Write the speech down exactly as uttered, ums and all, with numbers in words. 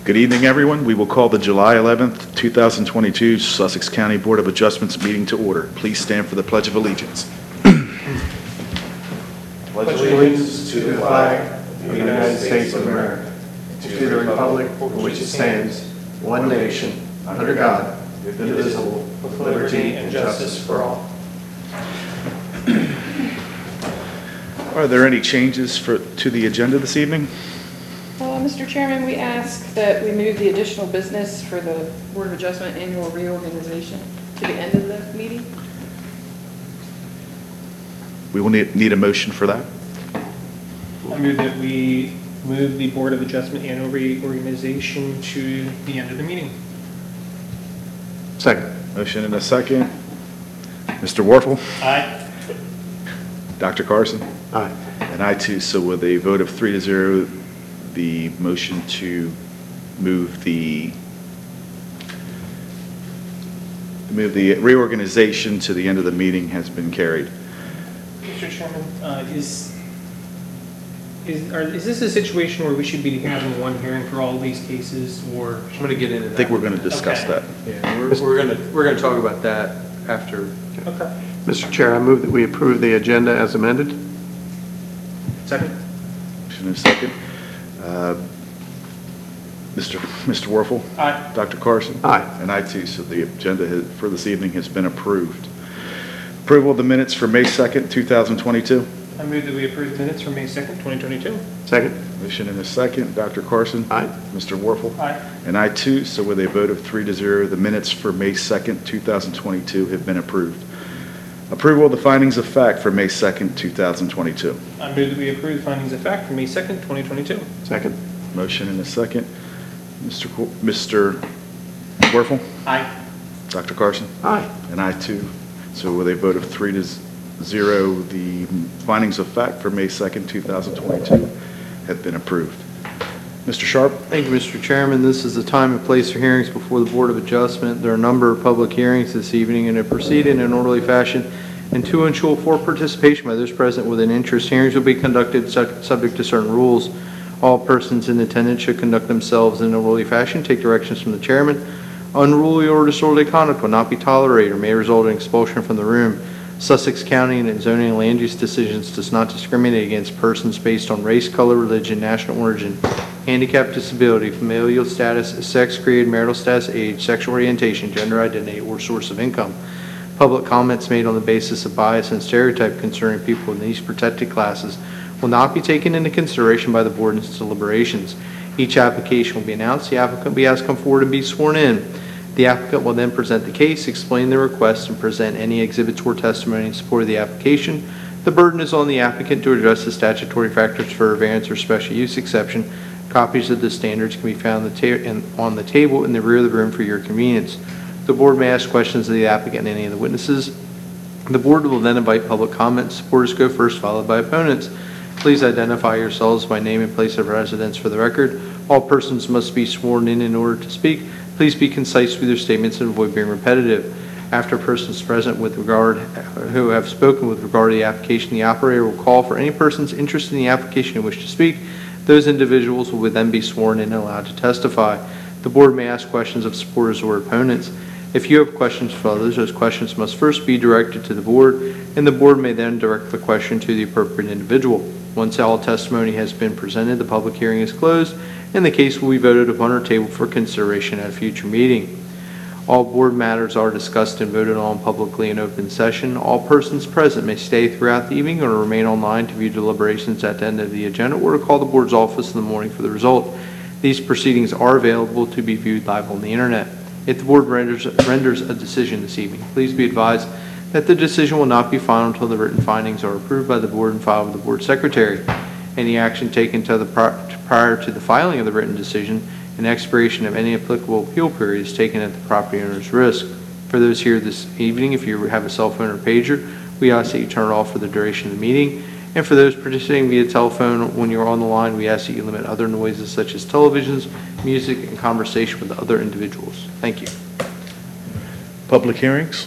Good evening, everyone. We will call the July eleventh, two thousand twenty-two Sussex County Board of Adjustments meeting to order. Please stand for the Pledge of Allegiance. Pledge allegiance to the flag of the United States of America, to the republic for which it stands, one nation, under God, indivisible, with liberty and justice for all. Are there any changes for, to the agenda this evening? Uh, Mister Chairman, we ask that we move the additional business for the Board of Adjustment annual reorganization to the end of the meeting. We will need, need a motion for that. I move that we move the Board of Adjustment annual reorganization to the end of the meeting. Second. Motion and a second. Mister Warfel? Aye. Doctor Carson? Aye. And I too, so with a vote of three to zero, the motion to move the move the reorganization to the end of the meeting has been carried. Mister Chairman, uh, is is are, is this a situation where we should be having one hearing for all these cases, or I'm going to get into that. I think we're going to discuss Okay. that. Yeah, we're, we're going to we're going to talk about that after. okay? Mister Chair, I move that we approve the agenda as amended. Second. Motion and a second. Uh, Mister Mister Warfel? Aye. Doctor Carson? Aye. And I too, so the agenda has, for this evening has been approved. Approval of the minutes for May second, two thousand twenty-two. I move that we approve the minutes for May second, twenty twenty-two. Second. Motion and a second. Doctor Carson? Aye. Mister Warfel? Aye. And I too, so with a vote of three to zero, the minutes for May second, two thousand twenty-two have been approved. Approval of the findings of fact for May second, two thousand twenty-two. I move that we approve the findings of fact for May second, twenty twenty-two. Second. Motion and a second. Mister Qu- Mister Warfel? Aye. Doctor Carson? Aye. And I too. So with a vote of three to zero, the findings of fact for May second, two thousand twenty-two have been approved. Mister Sharp? Thank you, Mister Chairman. This is the time and place for hearings before the Board of Adjustment. There are a number of public hearings this evening, and to proceed in an orderly fashion and to ensure full participation by those present with an interest, hearings will be conducted su- subject to certain rules. All persons in attendance should conduct themselves in an orderly fashion, take directions from the chairman. Unruly or disorderly conduct will not be tolerated or may result in expulsion from the room. Sussex County and its zoning and land use decisions does not discriminate against persons based on race, color, religion, national origin, handicap, disability, familial status, sex, creed, marital status, age, sexual orientation, gender identity, or source of income. Public comments made on the basis of bias and stereotype concerning people in these protected classes will not be taken into consideration by the board in its deliberations. Each application will be announced. The applicant will be asked to come forward and be sworn in. The applicant will then present the case, explain the request, and present any exhibits or testimony in support of the application. The burden is on the applicant to address the statutory factors for a variance or special use exception. Copies of the standards can be found the ta- in, on the table in the rear of the room for your convenience. The board may ask questions of the applicant and any of the witnesses. The board will then invite public comment. Supporters go first, followed by opponents. Please identify yourselves by name and place of residence for the record. All persons must be sworn in in order to speak. Please be concise with your statements and avoid being repetitive. After persons present with regard who have spoken with regard to the application, the operator will call for any persons interested in the application who wish to speak. Those individuals will then be sworn in and allowed to testify. The board may ask questions of supporters or opponents. If you have questions for others, those questions must first be directed to the board, and the board may then direct the question to the appropriate individual. Once all testimony has been presented, the public hearing is closed, and the case will be voted upon or tabled for consideration at a future meeting. All board matters are discussed and voted on publicly in open session. All persons present may stay throughout the evening or remain online to view deliberations at the end of the agenda or to call the board's office in the morning for the result. These proceedings are available to be viewed live on the internet. If the board renders, renders a decision this evening, please be advised that the decision will not be final until the written findings are approved by the board and filed with the board secretary. Any action taken to the pri- prior to the filing of the written decision and expiration of any applicable appeal period is taken at the property owner's risk. For those here this evening, if you have a cell phone or pager, we ask that you turn it off for the duration of the meeting. And for those participating via telephone, when you're on the line, we ask that you limit other noises such as televisions, music, and conversation with other individuals. Thank you. Public hearings?